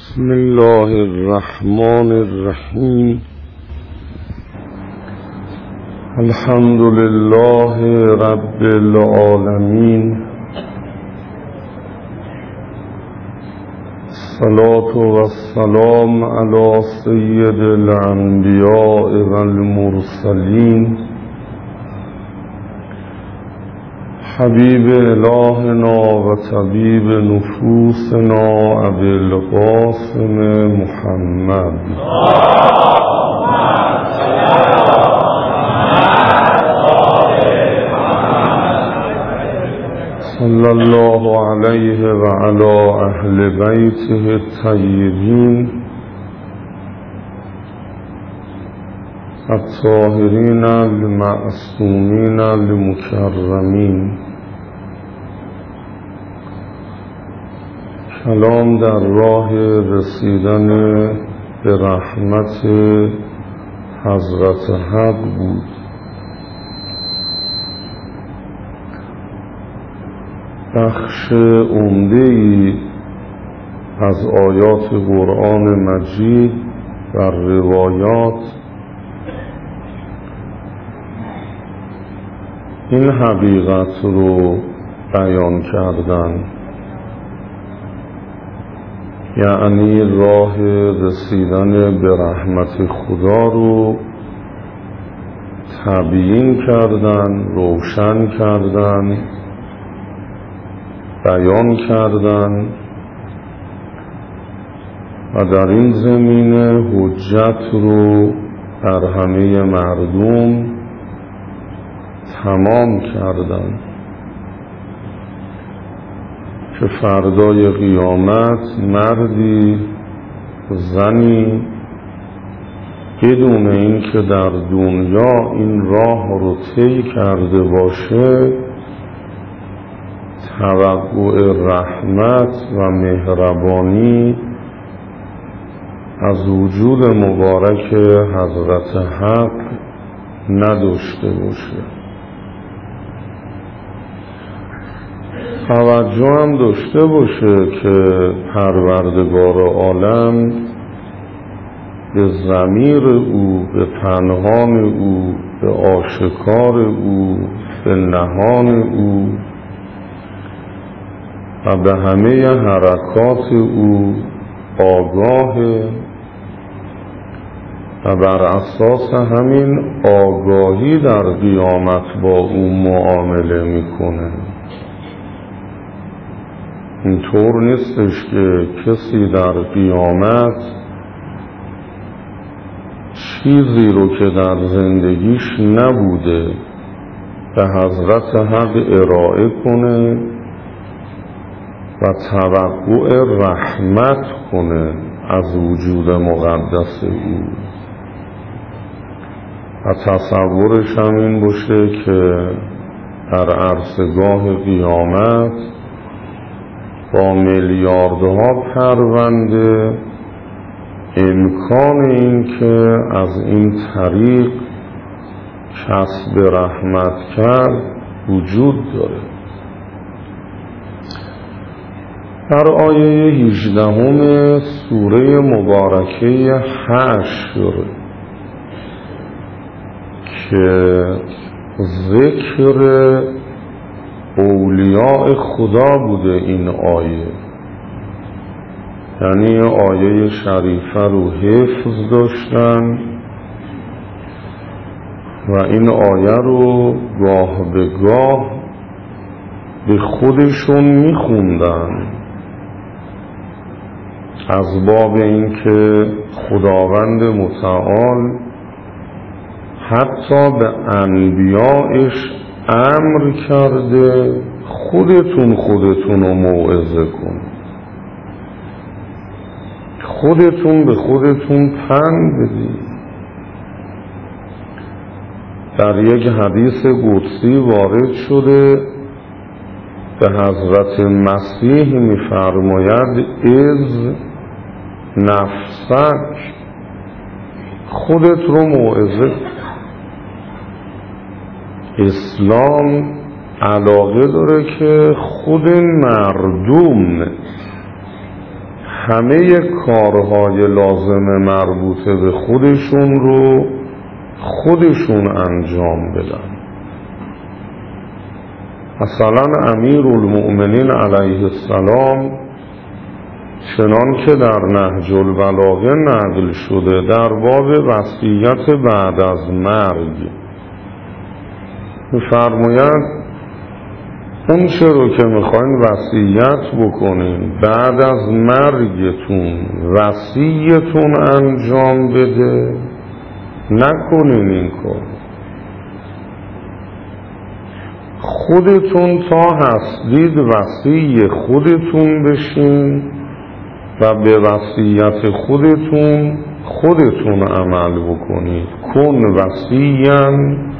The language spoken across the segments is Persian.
بسم الله الرحمن الرحیم. الحمد لله رب العالمین. الصلاة والسلام علی سید الانبیاء والمرسلین حبیب الهنا و طبیب نفوسنا ابی القاسم محمد صلی الله علیه و علی اهل بیته الطیبین الطاهرین المعصومین المکرمین. کلام در راه رسیدن به رحمت حضرت حق بود. بخش عمده‌ای از آیات قرآن مجید و روایات این حقیقت رو بیان کردن، یعنی راه رسیدن به رحمت خدا رو تبیین کردن، روشن کردن، بیان کردن و در این زمینه حجت رو بر همه مردم تمام کردن که فردای قیامت مردی زنی بدون این که در دنیا این راه رو طی کرده باشه توقع رحمت و مهربانی از وجود مبارک حضرت حق نداشته باشه. توجه هم داشته باشه که پروردگار عالم به ضمیر او، به پنهان او، به آشکار او، به نهان او و به همه حرکات او آگاهه و بر اساس همین آگاهی در قیامت با او معامله میکنه. اینطور نیستش که کسی در قیامت چیزی رو که در زندگیش نبوده به حضرت حق ارائه کنه و توقع رحمت کنه از وجود مقدس او و تصورش هم این باشه که در عرصه‌گاه قیامت با میلیاردها پرونده امکان این که از این طریق کسب رحمت کرد وجود داره. در آیه 18 سوره مبارکه حشر که ذکر اولیاء خدا بوده، این آیه یعنی آیه شریفه رو حفظ داشتن و این آیه رو گاه به گاه به خودشون میخوندن از باب این که خداوند متعال حتی به انبیائش امر کرده خودتون رو موعظه کن، خودتون به خودتون پند بدید. در یک حدیث قدسی وارد شده به حضرت مسیح می‌فرماید از نفسک، خودت رو موعظه. اسلام علاقه داره که خود مردم همه کارهای لازم مربوطه به خودشون رو خودشون انجام بدن. مثلا امیرالمؤمنین علیه السلام چنان که در نهج البلاغه نقل شده در باب وصیت بعد از مرگ می‌فرماید اون چه رو که میخواین وصیت بکنین بعد از مرگتون وصیتون انجام بده، نکنین این کار. خودتون تا هستید وصی خودتون بشین و به وصیت خودتون عمل بکنید. کن وصیاً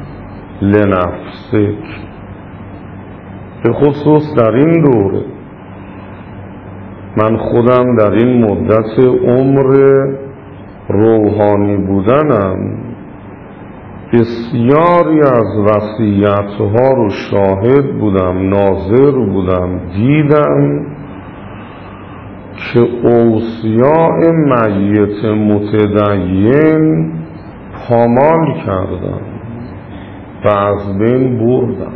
لنفسک. به خصوص در این دوره من خودم در این مدت عمر روحانی بودنم بسیاری از وصیت‌ها رو شاهد بودم، ناظر بودم، دیدم که اوصیاء میت متدین پامال کردن و از بین بردن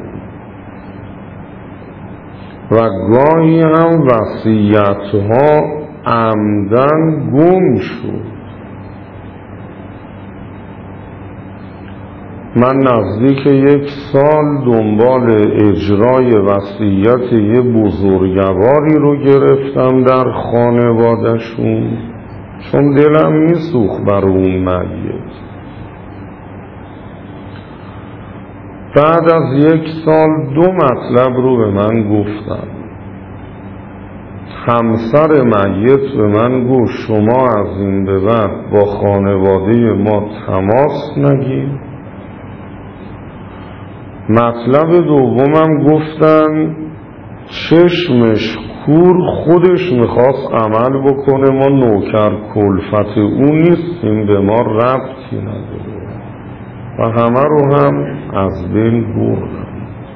و گاهی هم وصیت‌ها عمدن گم شد. من نزدیک 1 سال دنبال اجرای وصیت یه بزرگواری رو گرفتم در خانواده‌شون، چون دلم میسوخت بر اون میت. بعد از 1 سال 2 مطلب رو به من گفتن. همسر میت به من گفت شما از این به بعد با خانواده ما تماس نگیر. مطلب دومم گفتن چشمش کور خودش میخواست عمل بکنه، ما نوکر کلفت اون نیستیم، به ما ربطی نداره و همه رو هم از بین بردن.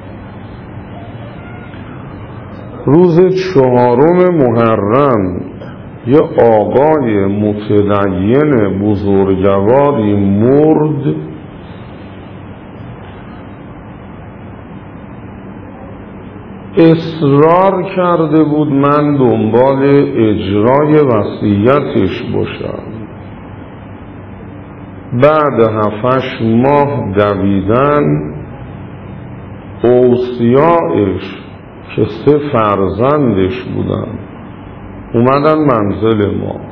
روز 4 محرم یه آقای متدین بزرگواری مرد. اصرار کرده بود من دنبال اجرای وصیتش باشم. بعد 7-8 ماه دویدن اوصیاءش که 3 فرزندش بودن اومدن منزل ما،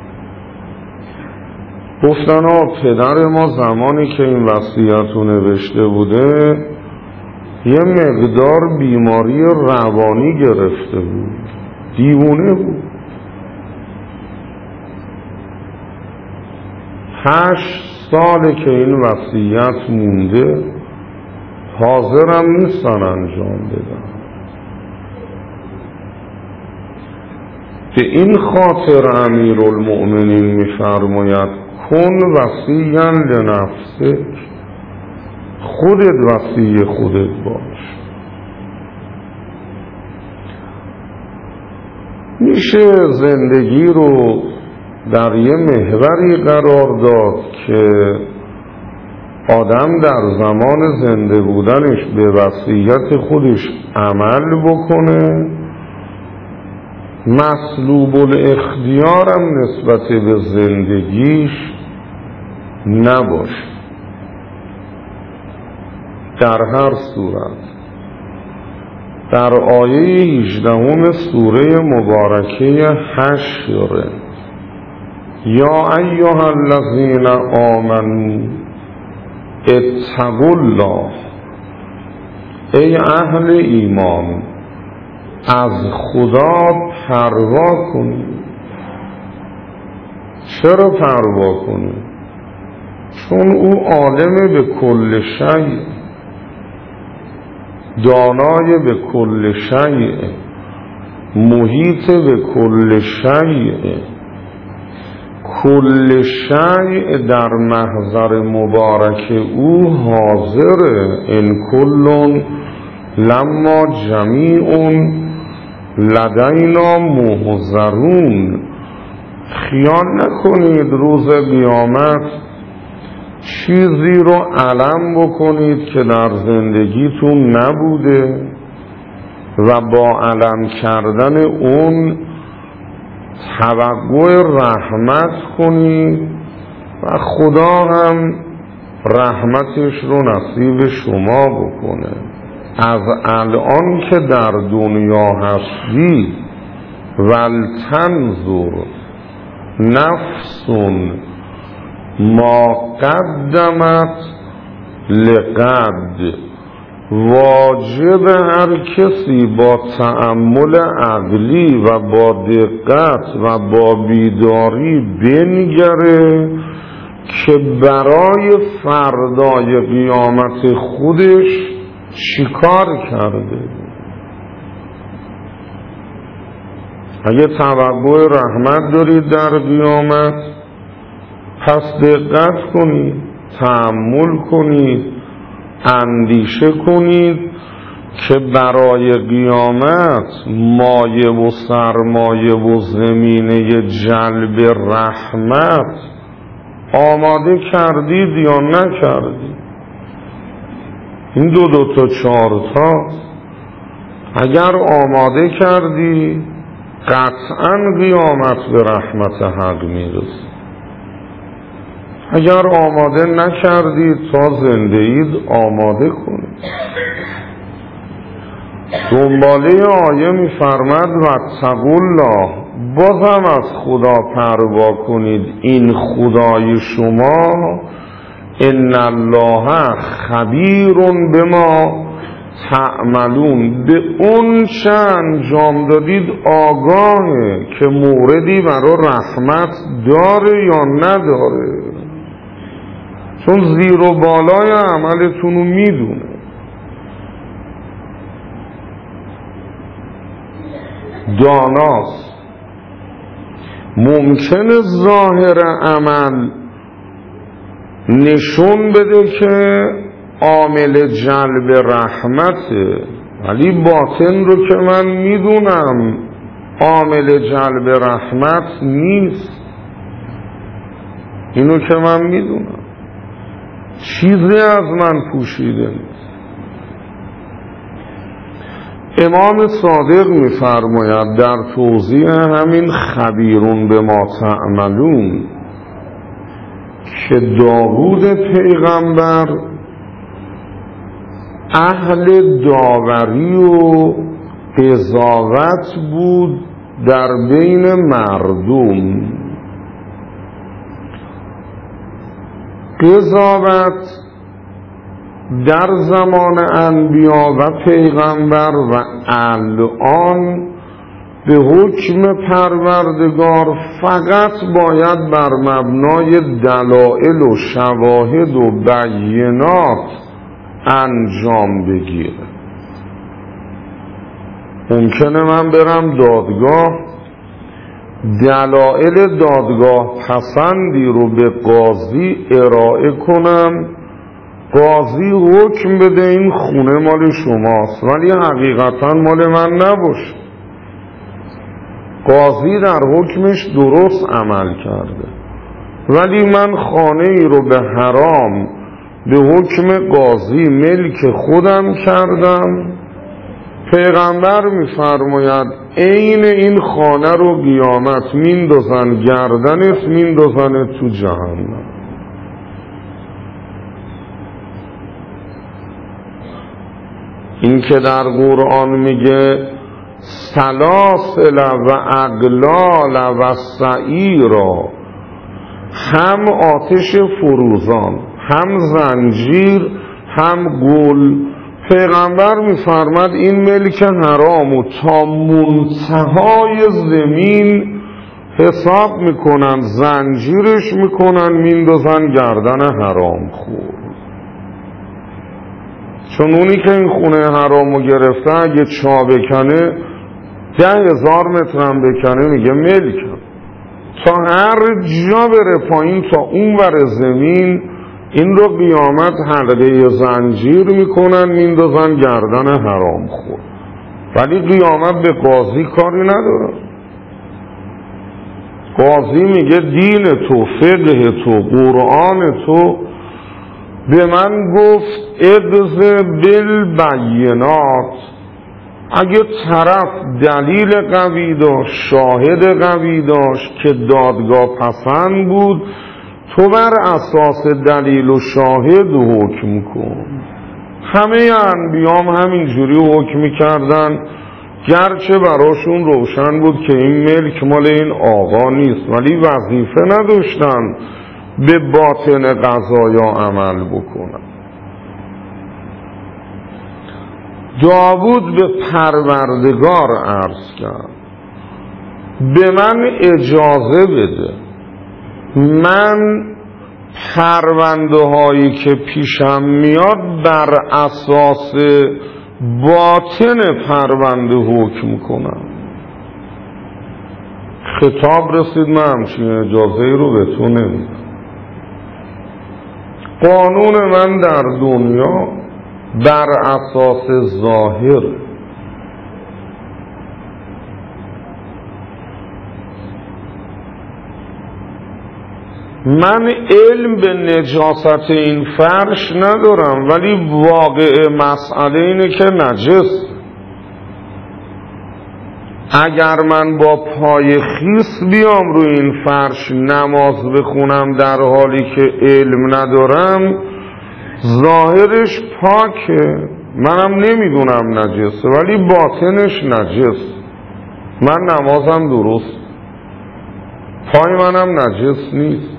گفتن پدر ما زمانی که این وصیت رو نوشته بوده یه مقدار بیماری روانی گرفته بود، دیوونه بود. 8 ساله که این وصیت مونده، حاضرم نیستن انجام بدن. به این خاطر امیرالمؤمنین میفرماید کن وصیاً لنفسک، خودت وصی خودت باش. میشه زندگی رو در یه محوری قرار داد که آدم در زمان زنده بودنش به وصیت خودش عمل بکنه، مسلوب الاختیارم نسبت به زندگیش نباشه. در هر صورت در آیه 18 سوره مبارکه حشر یا ایها الذین آمنوا اتقوا الله، ای اهل ایمان از خدا پروا کنید. چرا پروا کنید؟ چون او عالم به کل شیء، دانای به کل شیء، محیط به کل شیء. کل شیء در محضر مبارک او حاضره. ان کل لما جمیع لدینا محضرون. خیال نکنید روز قیامت چیزی رو علم بکنید که در زندگیتون نبوده و با علم کردن اون توقع رحمت کنید و خدا هم رحمتش رو نصیب شما بکنه. از الان که در دنیا هستی ولتنظر نفس ما قدمت لغد، واجب هر کسی با تأمل عقلی و با دقت و با بیداری بنگره که برای فردای قیامت خودش چیکار کرده. اگه توقع رحمت دارید در قیامت پس دقت کنید، تأمل کنید، اندیشه کنید که برای قیامت مایه و سرمایه و زمینه جلب رحمت آماده کردید یا نکردید. این دو تا چهار تا اگر آماده کردی قطعا قیامت به رحمت حق میرسی. اگر آماده نکردید تا زنده اید آماده کنید. دنباله آیه میفرمد واتقوا الله، بازم از خدا پروا کنید، این خدای شما ان الله خبیر بما تعملون، به اون چه انجام دادید آگاهه که موردی برای رحمت داره یا نداره، چون زیر و بالای عملتون رو میدونه. داناست. ممکنه ظاهر عمل نشون بده که عامل جلب رحمته، ولی باطن رو که من میدونم عامل جلب رحمت نیست. اینو که من میدونم چیزی از من پوشیده نیست. امام صادق میفرماید در توضیح همین خبیرون به ما تعملون که داوود پیغمبر اهل داوری و قضاوت بود در بین مردم. قضاوت در زمان انبیا و پیغمبر و الان به حکم پروردگار فقط باید بر مبنای دلائل و شواهد و بینات انجام بگیره. ممکنه من برم دادگاه دلائل دادگاه پسندی رو به قاضی ارائه کنم، قاضی حکم بده این خونه مال شماست ولی حقیقتا مال من نباشه. قاضی در حکمش درست عمل کرده ولی من خانه ای رو به حرام به حکم قاضی ملک خودم کردم. پیغمبر میفرماید عین این خانه رو قیامت میندازن گردنت، میندازن تو جهنم. این که در قرآن میگه سلاسل و اغلال و سعیرا، هم آتش فروزان، هم زنجیر، هم گل. پیغمبر میفرماد این ملک حرامو تا منتهای زمین حساب میکنن، زنجیرش میکنن، میندازن گردن حرام خور. چون اونی که این خونه حرامو گرفته اگه چا بکنه 10,000 مترم بکنه میگه ملکم. تا هر جا بره پایین تا اون ور زمین این رو قیامت حلقه زنجیر میکنن، میندازن گردن حرام خور. ولی قیامت به قاضی کاری نداره. قاضی میگه دین تو، فقه تو، قرآن تو به من گفت اقض بالبینات. اگه طرف دلیل قوی داشت، شاهد قوی داشت که دادگاه پسند بود، تو بر اساس دلیل و شاهد حکم کن. همه انبیام همینجوری حکم کردن، گرچه براشون روشن بود که این ملک مال این آقا نیست، ولی وظیفه نداشتن به باطن قضایا عمل بکنن. داوود به پروردگار عرض کرد به من اجازه بده من پرونده هایی که پیشم میاد بر اساس باطن پرونده حکم کنم. خطاب رسید من همچین اجازه رو به تو نمیدم. قانون من در دنیا بر اساس ظاهر، من علم به نجاست این فرش ندارم، ولی واقع مسئله اینه که نجس. اگر من با پای خیس بیام روی این فرش نماز بخونم در حالی که علم ندارم، ظاهرش پاکه، منم نمیدونم نجسه، ولی باطنش نجس. من نمازم درست، پای منم نجس نیست.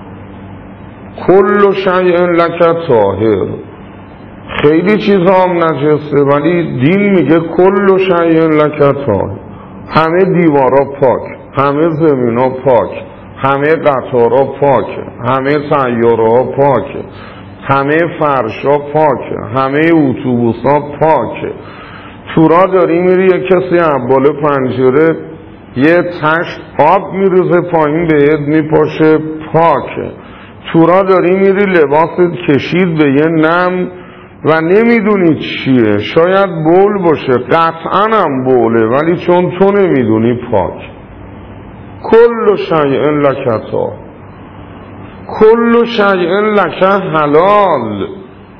کل شیء لک طاهر. خیلی چیزا هم نجسه، ولی دین میگه کل شیء لک طاهر. همه دیوارا پاک، همه زمینا پاک، همه قطارا پاک، همه سیاره‌ها پاک، همه فرشا پاک، همه اتوبوسا پاک. تو راه داری میری یه کسی عباله پنجره یه تشت آب میریزه پایین بهت میپاشه، پاکه. تو راه داری میری لباست کشید به یه نم و نمیدونی چیه، شاید بول باشه، قطعا هم بوله، ولی چون تو نمیدونی پاک. کل شیء لک طاهر، کل شیء لک حلال.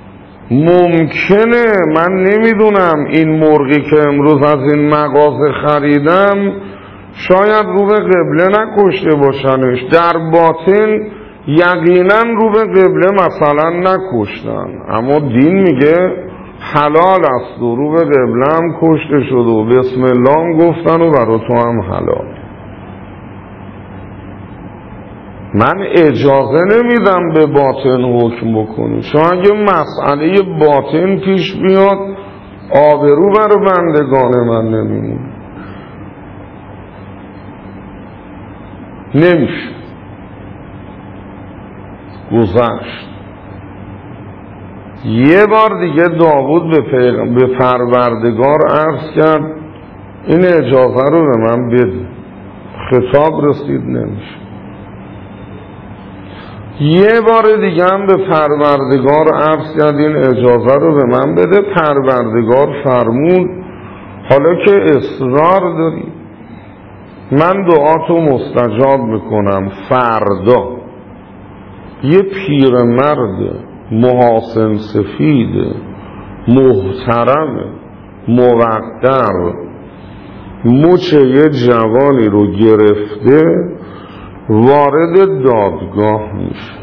ممکنه من نمیدونم این مرغی که امروز از این مغازه خریدم شاید رو به قبله نکشته باشنش، در باطن یقینا رو به قبله مثلا نکشتن، اما دین میگه حلال است و رو به قبله هم کشته شد و بسم الله هم گفتن و برای تو هم حلال. من اجازه نمیدم به باطن حکم بکنی، چون اگه مسئله باطن پیش بیاد آبرو برای بندگان من نمیمونه. نمیشه. گذشت. یه بار دیگه داوود به پروردگار عرض کرد این اجازه رو به من بده. خطاب رسید نمیشه. یه بار دیگه هم به پروردگار عرض کرد این اجازه رو به من بده. پروردگار فرمود حالا که اصرار داری من دعاتو مستجاب میکنم. فردا یه پیرمرد محاسن سفید محترم موقر مچ یه جوانی رو گرفته وارد دادگاه میشه،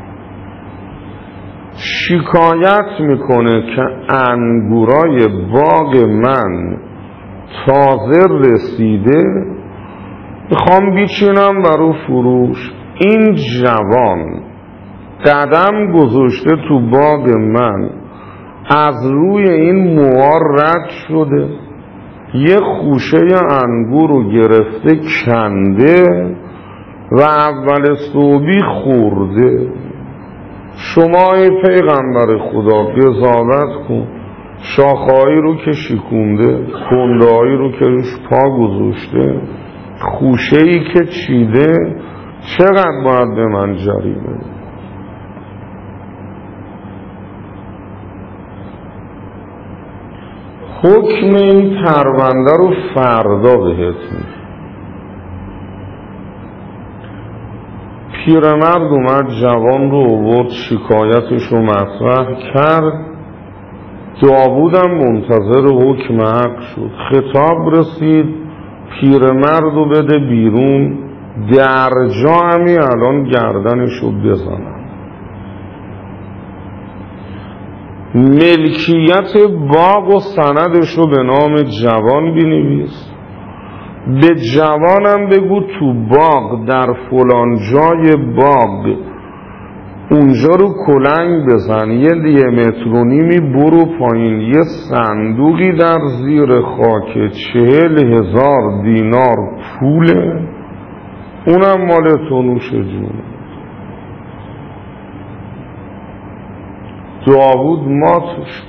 شکایت میکنه که انگورای باغ من تازه رسیده، میخوام بیچینم برای فروش. این جوان قدم گذاشته تو باغ من، از روی این موار رد شده، یه خوشه انگور رو گرفته کنده و اول صبحی خورده. شما ای پیغمبر خدا قضاوت کن، شاخه‌هایی رو که شکونده، کنده‌هایی رو که روش پا گذاشته، خوشه‌ای که چیده، چقدر باید به من جریمه؟ حکم این پرونده رو فردا بهت میده. پیرمرد اومد جوان رو آورد، شکایتش رو مطرح کرد. داوودم منتظر حکم حق شد. خطاب رسید پیرمرد رو بده بیرون، در جا همی الان گردنش رو بزنم. ملکیت باغ و سندش رو به نام جوان بنویس، به جوانم بگو تو باغ در فلان جای باغ اونجا رو کلنگ بزن، 1.5 متر برو پایین، یه صندوقی در زیر خاک 40,000 دینار پوله، اونم مال تو نوش جونه. داوود ماتش.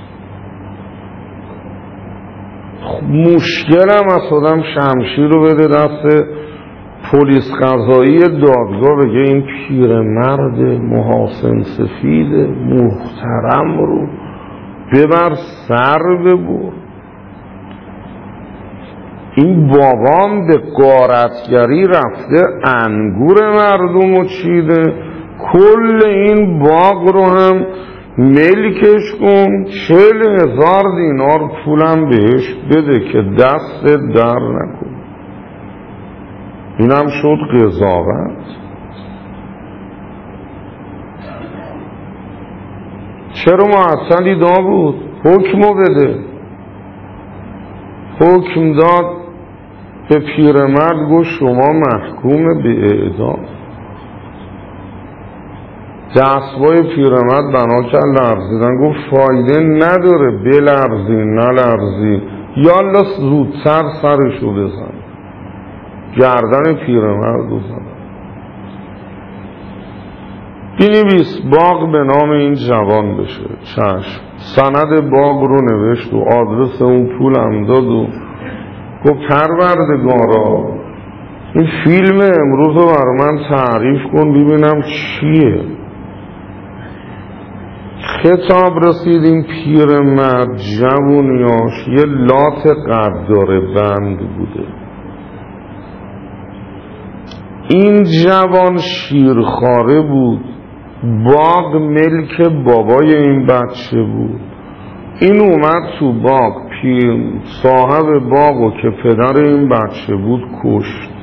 مشکلم اصلا شمشیر رو بده دست پلیس قضایی دادگاه، بگه این پیرمرد محاسن سفید محترم رو ببر سر ببر. این بابام به غارتگری رفته انگور مردم رو چیده، کل این باغ رو هم ملکش کن، 40,000 دینار پولم بهش بده که دست در نکن. اینم شد قضاوت. چرا معطلی داوود؟ حکمو بده. حکم داد به پیرمرد، گفت شما محکوم به اعدام. دستوای پیرمرد بنا کرد لرزیدن، گفت فایده نداره، بلرزین نلرزین، یالا زودتر سرشو بزن. گردن پیرمرد رو زن. بنویس باغ به نام این جوان بشه. چشم. سند باغ رو نوشت و آدرس اون پول هم داد و گفت پروردگارا این فیلم امروز رو برای من تعریف کن ببینم چیه. خطاب رسید این پیرمرد جوونیاش یه لات قدار بند بوده. این جوان شیرخواره بود، باغ ملک بابای این بچه بود. این اومد تو باغ، صاحب باغو که پدر این بچه بود کشت.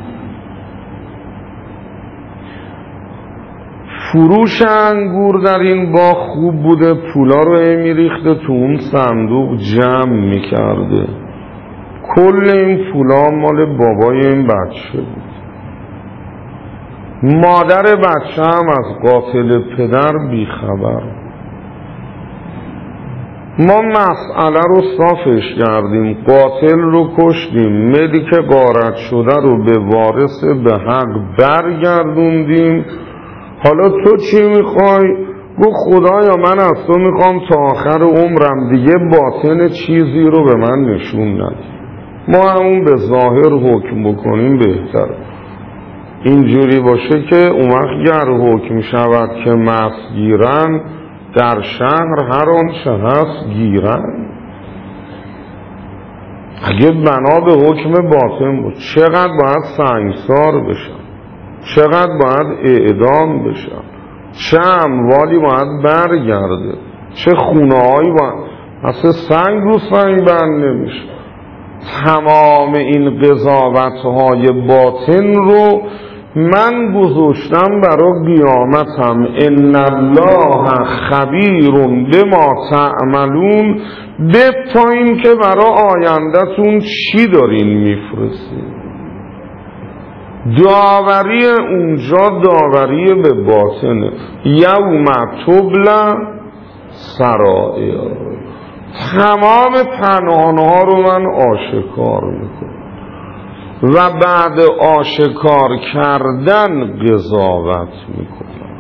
فروش انگور در این باغ خوب بوده، پولا رو میریخته تو اون صندوق جمع میکرده. کل این پولا مال بابای این بچه بود. مادر بچه هم از قاتل پدر بیخبر. ما مسئله رو صافش کردیم، قاتل رو کشتیم، ملک غارت شده رو به وارث به حق برگردوندیم. حالا تو چی میخوای؟ گو خدایا من از تو میخوام تا آخر عمرم دیگه باطن چیزی رو به من نشون ندی، ما همون به ظاهر حکم بکنیم بهتر. اینجوری باشه که اون وقت گر حکم شود که مست گیرن، در شهر هر آنچه هست گیرن. اگه بنا به حکم باطن بود چقدر باید سنگسار بشن، چقدر باید اعدام بشن، چه اموالی باید برگرده، چه خونه هایی باید اصلا سنگ رو سنگ بند نمیشه. تمام این قضاوت های باطن رو من گذاشتم برای قیامتم. ان الله خبیر بما تعملون، بپاییم که برای آیندهتون چی دارین میفرستین. داوری اونجا داوری به باطنه. یوم تبلی سرائر، تمام پنهانها رو من آشکار میکنم و بعد آشکار کردن قضاوت میکنم.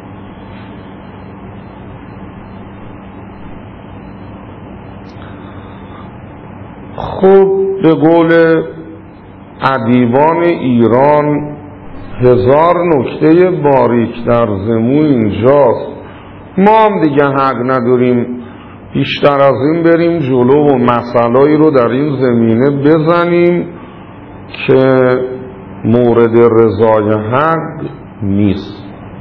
خب به قول ادیبان ایران 1000 نکته باریک در زمو اینجاست. ما هم دیگه حق نداریم بیشتر از این بریم جلو و مسائلی رو در این زمینه بزنیم که مورد رضای حق نیست.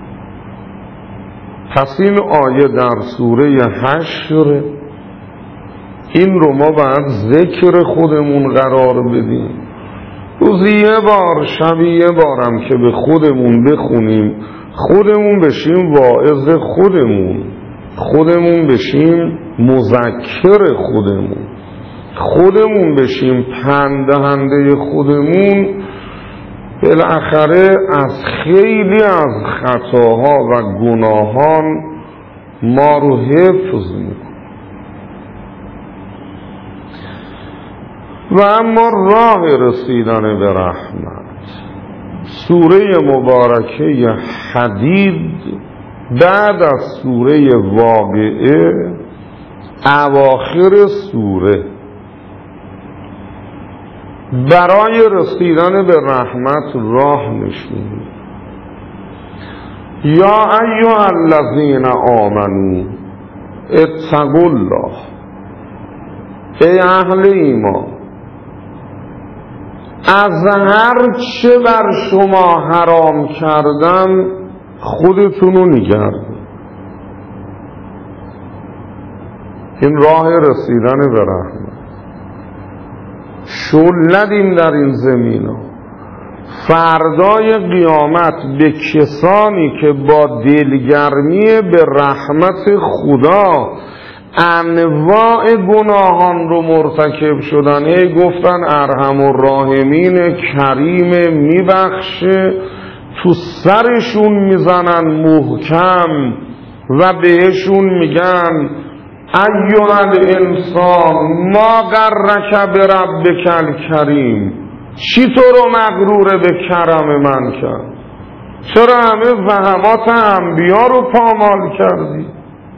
پس این آیه در سوره حشر، این رو ما باید ذکر خودمون قرار بدیم. روزی یه بار، شبی یه بارم که به خودمون بخونیم، خودمون بشیم واعظ خودمون بشیم مذکر خودمون بشیم پند دهنده خودمون، بالاخره از خیلی از خطاها و گناهان ما رو حفظ میکنه. و اما راه رسیدن به رحمت، سوره مبارکه حدید بعد از سوره واقعه اواخر سوره برای رسیدن به رحمت راه نشون میده. یا ایها الذین آمنو اتقوا الله، ای اهل ایمان از هر چه بر شما حرام کردم خودتونو نگه. این راه رسیدن به رحمت. شل ندیم در این زمین ها. فردای قیامت به کسانی که با دلگرمی به رحمت خدا انواع گناهان رو مرتکب شدن، گفتن ارحم الراحمین کریم میبخشه، تو سرشون میزنن محکم و بهشون میگن ایها الانسان ما غرک بربک الکریم، چی تو رو مغرور به کرم من کرد؟ چرا همه زحمات انبیا رو پامال کردی؟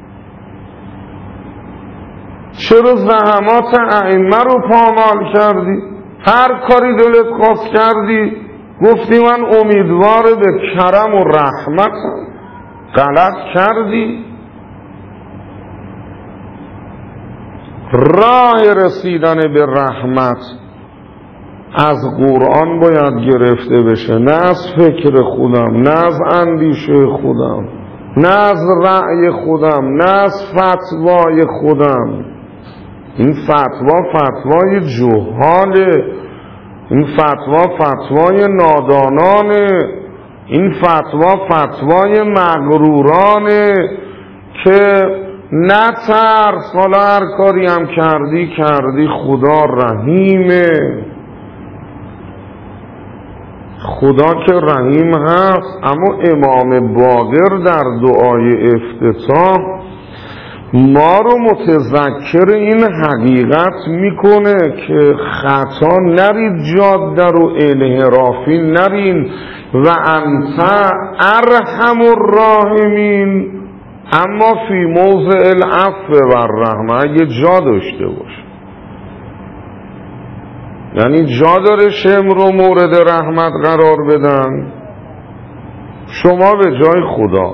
چرا زحمات ائمه رو پامال کردی؟ هر کاری دلت خواست کردی، گفتی من امیدوار به کرم و رحمتم، غلط کردی. راه رسیدن به رحمت از قرآن باید گرفته بشه، نه از فکر خودم، نه از اندیشه خودم، نه از رأی خودم، نه از فتوای خودم. این فتوای جهاله، این فتوای نادانانه، این فتوای مغرورانه که نه ترس، حالا هر کاری هم کردی خدا رحیمه. خدا که رحیم هست، اما امام باقر در دعای افتتاح ما رو متذکر این حقیقت میکنه که خطا نرید، جاده رو انحرافی نرین و انت ارحم الراحمین، اما فی موضع العفو و الرحمه، اگه جا داشته باشه، یعنی جا داره شم رو مورد رحمت قرار بدن، شما به جای خدا،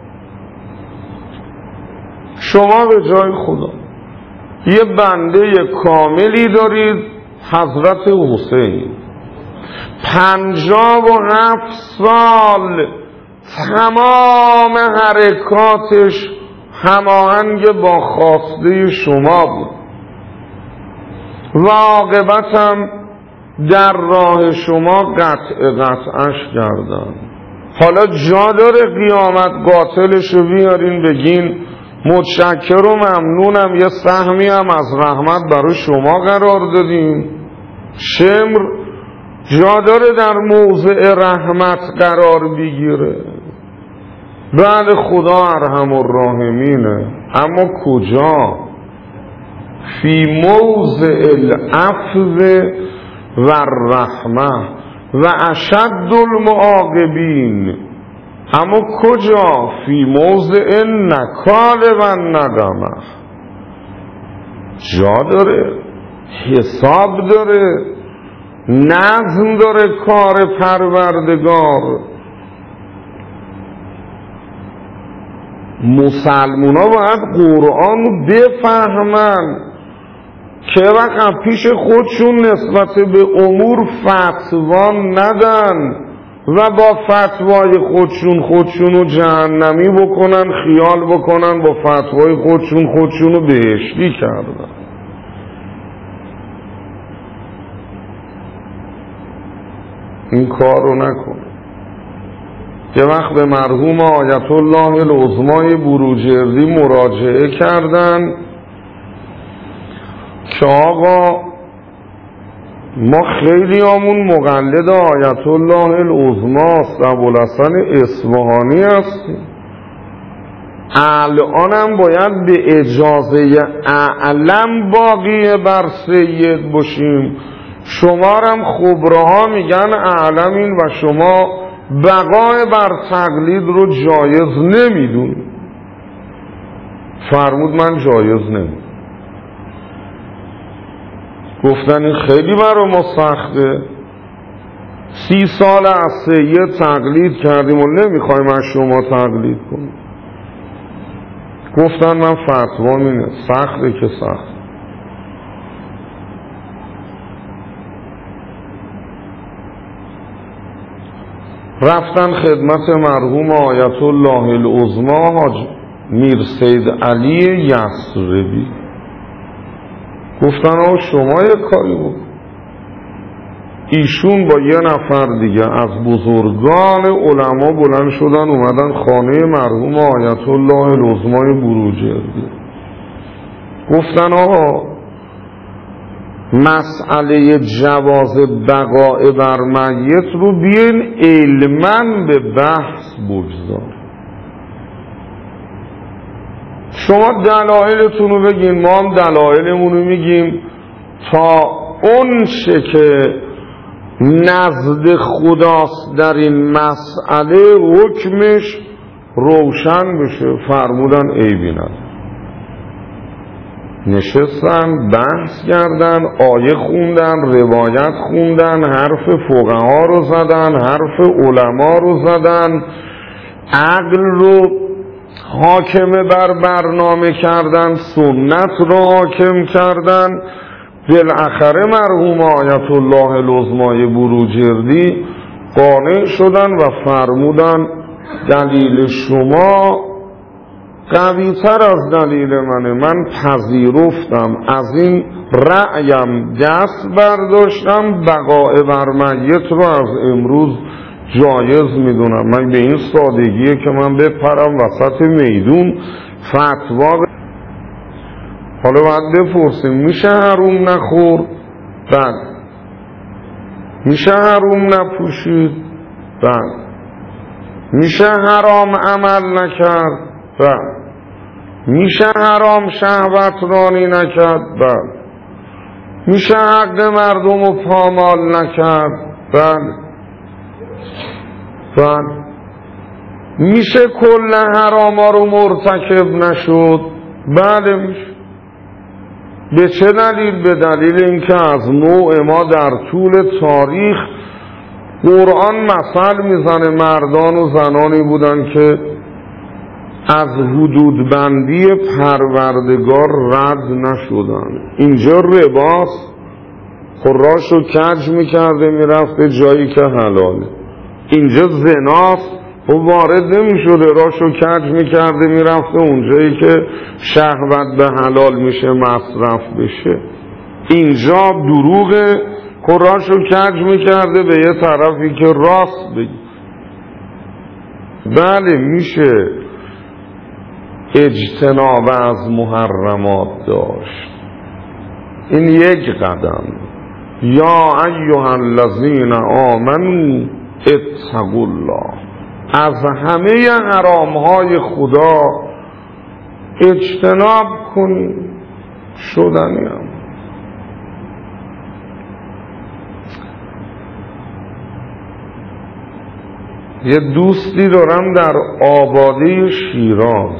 یه بنده کاملی دارید، حضرت حسین 57 سال تمام حرکاتش هماهنگ با خواسته شما بود و عاقبتم در راه شما قطعش کردن. حالا جا داره قیامت قاتلشو بیارین بگین متشکر و ممنونم، یه سهمی هم از رحمت برای شما قرار دادیم؟ شمر جا داره در موضع رحمت قرار بگیره؟ بعد خدا ارحم الراحمینه، اما کجا؟ فی موضع العفو و الرحمه و اشد المعاقبین، اما کجا؟ فی موضع نکال و ندمه. جا داره، حساب داره، نظم داره کار پروردگار. مسلمونا باید قرآن رو بفهمن که وقت پیش خودشون نسبت به امور فتوا ندن و با فتوای خودشون رو جهنمی بکنن، خیال بکنن با فتوای خودشون رو بهشتی کردن. این کار رو نکن. یه وقت به مرحوم آیت الله العظمای بروجردی مراجعه کردن که آقا ما خیلی همون مقلد آیت الله العظماست، ابوالحسن اصفهانی هستیم، الانم باید به اجازه اعلم باقی بر سید باشیم، شمارم خبرها میگن اعلمین و شما بقای بر تقلید رو جایز نمیدون. فرمود من جایز نمیدون. گفتن این خیلی برای ما سخته، 30 سال از سید تقلید کردیم و نمیخوایم از شما تقلید کنیم. گفتن من فتوام اینه، سخته که سخت. رفتن خدمت مرحوم آیت الله العظما حاج میر سید علی یثربی، گفتن آقا شما یک کاری بود. ایشون با یه نفر دیگه از بزرگان علما بلند شدن اومدن خانه مرحوم آیت الله العظمای بروجردی، گفتن آقا مسئله جواز بقاء بر میت رو بیاین علماً به بحث بگذار. شما دلایلتون رو بگین، ما هم دلایلمون رو میگیم تا اون چه که نزد خداست در این مسئله حکمش روشن بشه. فرمودن عیبی نداره. نشستن بحث کردن، آیه خوندن، روایت خوندن، حرف فقها رو زدن، حرف علما رو زدن، عقل رو حاکم بر برنامه کردن، سنت رو حاکم کردن. بالاخره مرحوم آیت الله العظمای بروجردی قانع شدن و فرمودن دلیل شما قوی تر از دلیل منه، من پذیرفتم، از این رأیم دست برداشتم، بقاء بر میت رو از امروز جایز میدونم. من به این سادگیه که من بپرم وسط میدون فتوا. حالا باید بپرسیم میشه حروم نخور؟ بله. میشه حروم نپوشید؟ بله. میشه حرام عمل نکرد؟ بله. میشه حرام شهوت رانی نکرد؟ بله. میشه حق مردم رو پامال نکرد؟ بله. بله. میشه کل حراما رو مرتکب نشد؟ بله میشه. به چه دلیل؟ به دلیل اینکه از نوع ما در طول تاریخ قرآن مثل میزنه مردان و زنانی بودن که از حدود بندی پروردگار رد نشدن. اینجا رباست، خراش رو کج میکرده میرفته جایی که حلاله. اینجا زناست، و وارد نمیشده، راشو کج میکرده میرفته اونجایی که شهوت به حلال میشه مصرف بشه. اینجا دروغه، خراشو کج میکرده به یه طرفی که راست بگی. بله میشه اجتناب از محرمات داشت. این یک قدم. یا ایها الذین آمنوا اتقوا الله، از همه حرامهای خدا اجتناب کنید. شدنی هم یه دوستی دارم در آباده شیراز،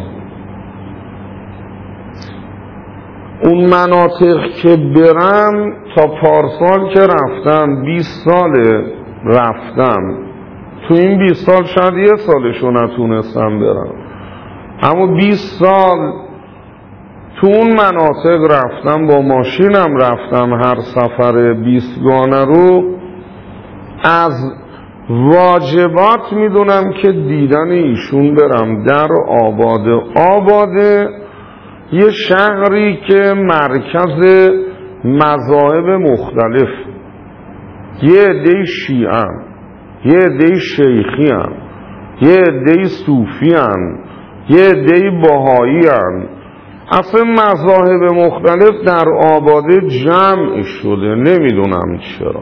اون مناطق که برم تا پارسال که رفتم 20 ساله رفتم، تو این 20 سال شاید یه سالشو نتونستم برم، اما 20 سال تو اون مناطق رفتم، با ماشینم رفتم هر سفر 20 گانه رو. از واجبات میدونم که دیدن ایشون برم در آباده. آباده یه شهری که مرکز مذاهب مختلف، یه عده شیعه، یه عده شیخی هم، یه عده صوفی هم، یه عده بهایی هم، اصلا مذاهب مختلف در آباده جمع شده، نمیدونم چرا.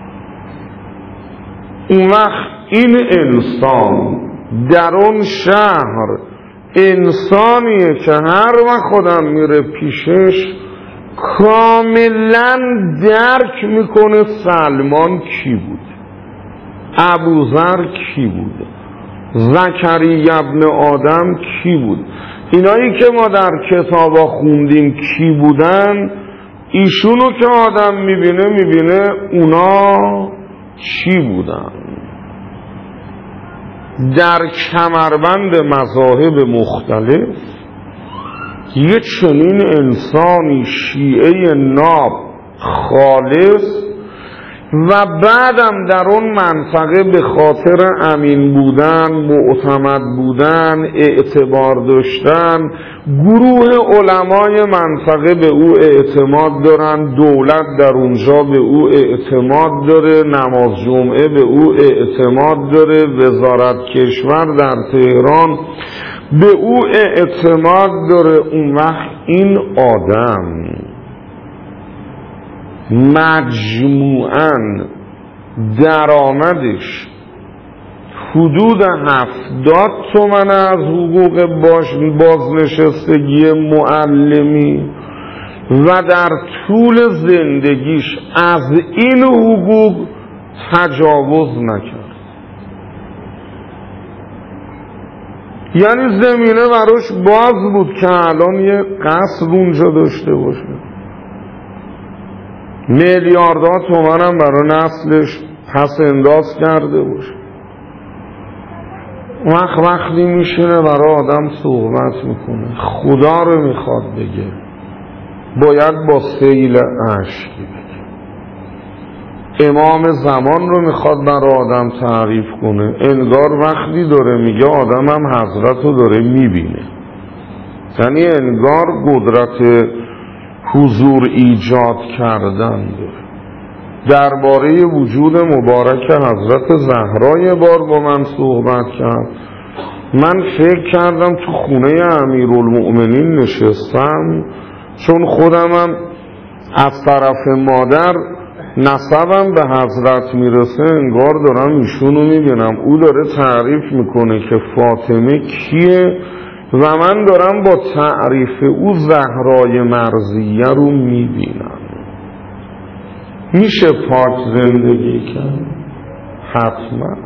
اون وقت این انسان در اون شهر انسانیه که هر وقت خودم میره پیشش کاملا درک میکنه سلمان کی بود، ابوذر کی بود، زکریا ابن آدم کی بود. اینایی که ما در کتابا خوندیم کی بودن، ایشونو که آدم میبینه اونا چی بودن. در کمربند مذاهب مختلف یه چنین انسانی شیعه ناب خالص و بعدم در اون منطقه به خاطر امین بودن، معتمد بودن، اعتبار داشتن، گروه علمای منطقه به او اعتماد دارن، دولت در اونجا به او اعتماد داره، نماز جمعه به او اعتماد داره، وزارت کشور در تهران به او اعتماد داره. اون وقت این آدم مجموعاً درآمدش حدود 70 تومن از حقوق بازنشستگی معلمی و در طول زندگیش از این حقوق تجاوز نکرد. یعنی زمینه براش باز بود که الان یه قصر اونجا داشته باشه، میلیاردها تومن هم برای نسلش پس انداز کرده باشه. وقتی میشینه برای آدم صحبت میکنه، خدا رو میخواد بگه، باید با سیل اشک بگه. امام زمان رو میخواد برای آدم تعریف کنه، انگار وقتی داره میگه آدم هم حضرت رو داره میبینه. یعنی انگار قدرت حضور ایجاد کردن داره. درباره وجود مبارک حضرت زهرا یه بار با من صحبت کرد. من فکر کردم تو خونه امیرالمؤمنین نشستم، چون خودمم از طرف مادر نسبم به حضرت میرسه، انگار دارم ایشونو میبینم. او داره تعریف میکنه که فاطمه کیه و من دارم با تعریف او زهرای مرضیه رو میبینم. میشه پاک زندگی کرد؟ حتما.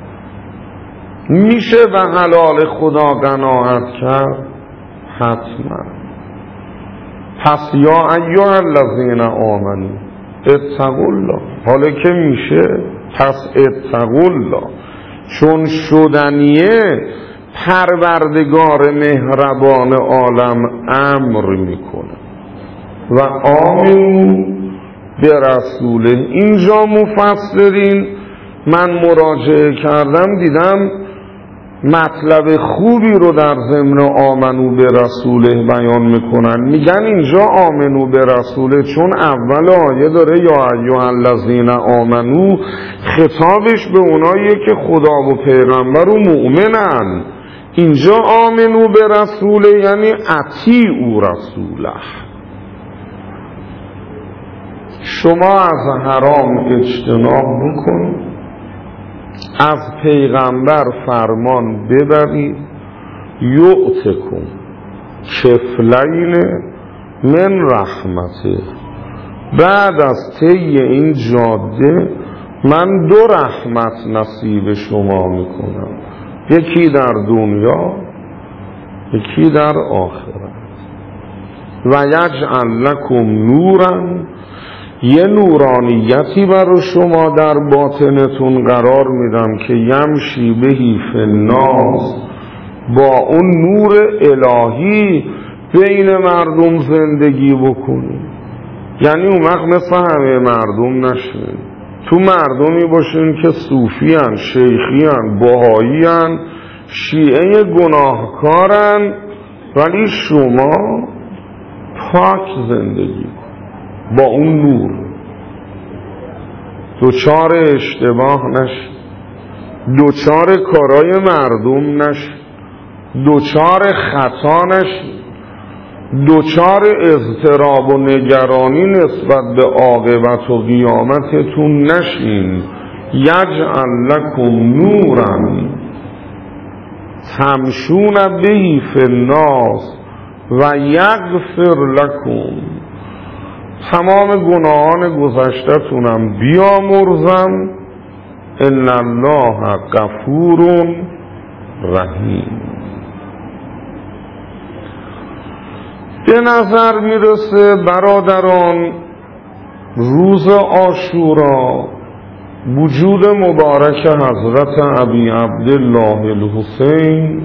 میشه به حلال خدا قناعت کرد؟ حتما. پس یا ایها الذین آمنوا اتقوا الله. حالا که میشه پس اتقوا الله، چون شدنیه پروردگار مهربان عالم امر میکنه و آمنو به رسوله. اینجا مفسرین من مراجعه کردم دیدم مطلب خوبی رو در ضمن آمنو به رسوله بیان میکنن. میگن اینجا آمنو به رسوله چون اول آیه داره یا ایها الذین آمنو، خطابش به اوناییه که خدا و پیغمبر و مؤمنن. اینجا آمنو به رسوله یعنی اطیعوا رسوله. شما از حرام اجتناب بکن، از پیغمبر فرمان ببرید، یؤتکم کفلین من رحمته. بعد از طی این جاده من 2 رحمت نصیب شما میکنم، یکی در دنیا یکی در آخرت. و یجعل لکم نورا، یه نورانیتی برای شما در باطنتون قرار میدم که یمشی بهی فی الناس، با اون نور الهی بین مردم زندگی بکنی. یعنی اون وقت مثل همه مردم نشین، تو مردمی باشین که صوفیان، شیخیان، بهاییان، شیعه گناهکارن، ولی شما پاک زندگی با اون نور، دوچار اشتباه نشید، دوچار کارای مردم نشید، دوچار خطا نشید، دوچار اضطراب و نگرانی نسبت به عاقبت و قیامتتون نشین. یجعل لکم نورا تمشون به فی الناس و یغفر لکم. تمام گناهان گذشته‌تونم بیامرزم. ان الله غفور رحیم. به نظر میرسه برادران روز عاشورا وجود مبارک حضرت ابی عبدالله الحسین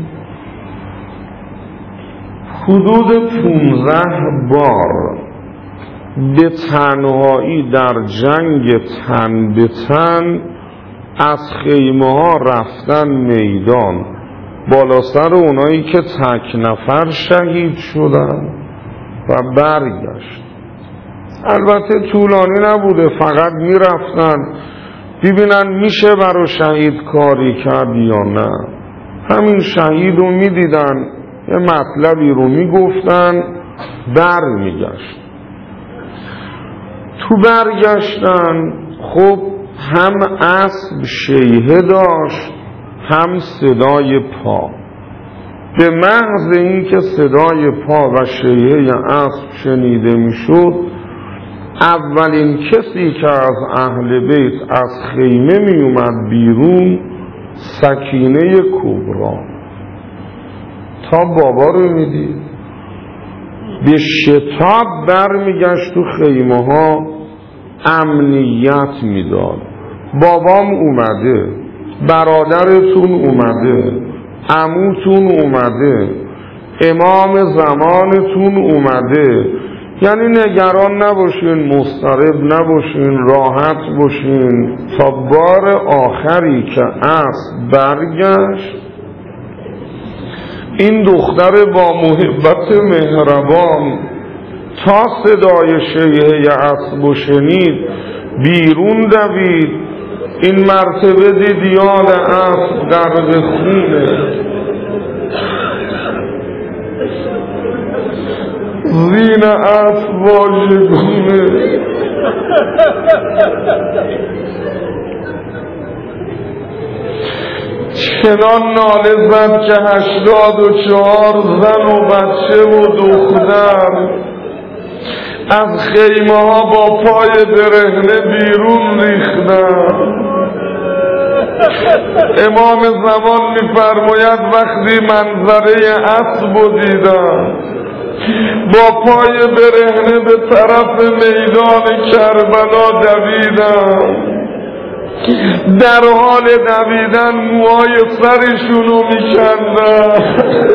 حدود 15 بار به تنهایی در جنگ تن به تن از خیمه ها رفتن میدان، بالا سر اونایی که تک نفر شهید شدن و برگشت. البته طولانی نبوده، فقط میرفتن ببینن میشه برای شهید کاری کرد یا نه. همین شهید رو میدیدن، یه مطلبی رو میگفتن، برمیگشت. تو برگشتن خب هم اسب شیهه داشت هم صدای پا. به محض اینکه صدای پا و شیهه اسب شنیده میشد، اولین کسی که از اهل بیت از خیمه می اومد بیرون سکینه کبرا. تا بابا رو میدید به شتاب برمیگشت تو خیمه ها امنیت میداد. بابام اومده، برادرتون اومده، عموتون اومده، امام زمانتون اومده، یعنی نگران نباشین، مضطرب نباشین، راحت باشین. تا بار آخری که اسب برگشت، این دختر با محبت مهربان تا صدای شیهه اسب شنید بیرون دوید. این مرتبه دید یاد اسب غرق خونه، زین اسب واژگونه. چنان ناله زد که 84 زن و بچه و دختر از خیمه ها با پای برهنه بیرون ریختن. امام زمان می‌فرماید وقتی منظره اسب رو دیدم با پای برهنه به طرف میدان کربلا دویدم. در حال دویدن موهای سرشونو میکندن،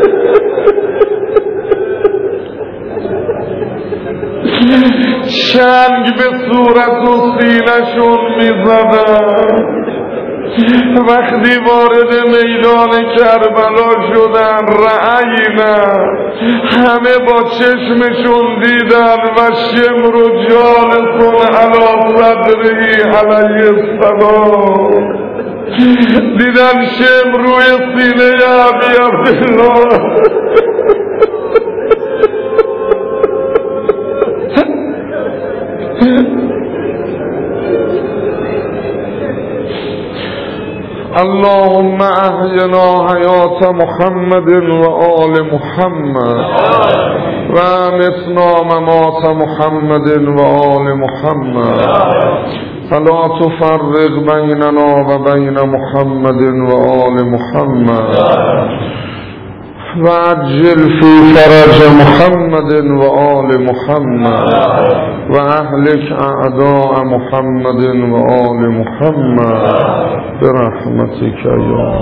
چنگ به صورت و سینه‌شون میزدن. وقتی وارد میدان کربلا شدن رعینا همه با چشمشون دیدن و شمر و جالسون علی صدرهی علیه السلام، دیدن شمر روی سینه ابی عبدالله. اللهم احینا حیات محمد و آل محمد و امتنا ممات محمد و آل محمد فلا تفرق بیننا و بین محمد و آل محمد و عجل فی فرج محمد و آل محمد و اهلک اعداء محمد و آل محمد برحمتک یا